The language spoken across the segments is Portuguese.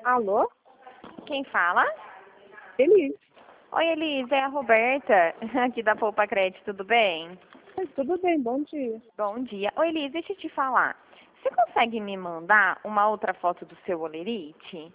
Alô? Quem fala? Feliz. Oi, Elisa, é a Roberta, aqui da Poupa Crédito, tudo bem? Tudo bem, bom dia. Bom dia. Oi, Elisa, deixa eu te falar. Você consegue me mandar uma outra foto do seu olerite?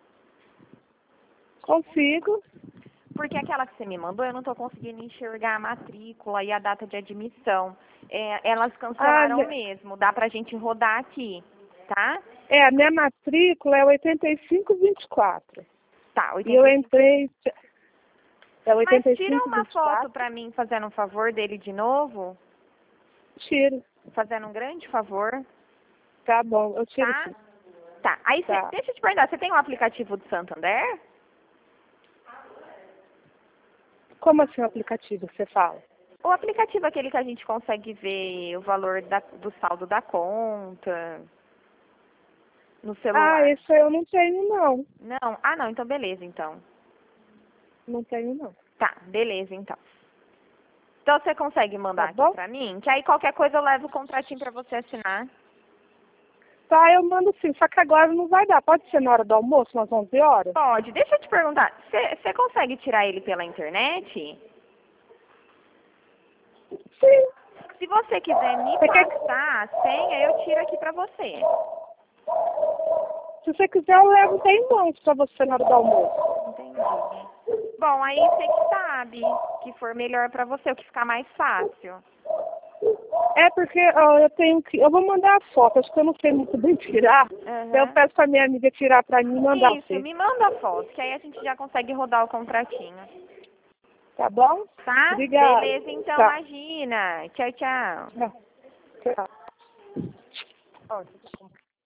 Consigo? Porque aquela que você me mandou, eu não estou conseguindo enxergar a matrícula e a data de admissão. Elas cancelaram mesmo, dá pra gente rodar aqui, tá? A minha matrícula é 8524. Tá, E eu 85. entrei... É Mas tira uma 8524? foto pra mim, fazendo um favor dele de novo. Tiro. Fazendo um grande favor. Tá bom, eu tiro Tá? sim. Tá. Aí, Tá. deixa eu te perguntar, você tem um aplicativo do Santander? Como assim o aplicativo que você fala? O aplicativo é aquele que a gente consegue ver o valor do saldo da conta no celular. Esse eu não tenho não. Não? Ah, não. Então, beleza, então. Não tenho não. Tá, beleza, então. Então, você consegue mandar Tá aqui bom? pra mim? Que aí, qualquer coisa, eu levo o contratinho pra você assinar. Tá, eu mando sim. Só que agora não vai dar. Pode ser na hora do almoço, umas 11 horas? Pode. Deixa eu te perguntar. Você consegue tirar ele pela internet? Sim. Se você quiser me passar a senha, eu tiro aqui pra você. Se você quiser, eu levo até em mãos pra você na hora do almoço. Entendi. Bom, aí você que sabe que for melhor pra você, o que ficar mais fácil. É porque eu tenho que... Eu vou mandar a foto, acho que eu não sei muito bem tirar. Uhum. Eu peço pra minha amiga tirar pra mim e mandar Isso, pra você. me manda a foto, que aí a gente já consegue rodar o contratinho. Tá bom? Tá? Obrigada. Beleza, então, Tá. imagina. Tchau, tchau. Tchau. Tchau. Ó,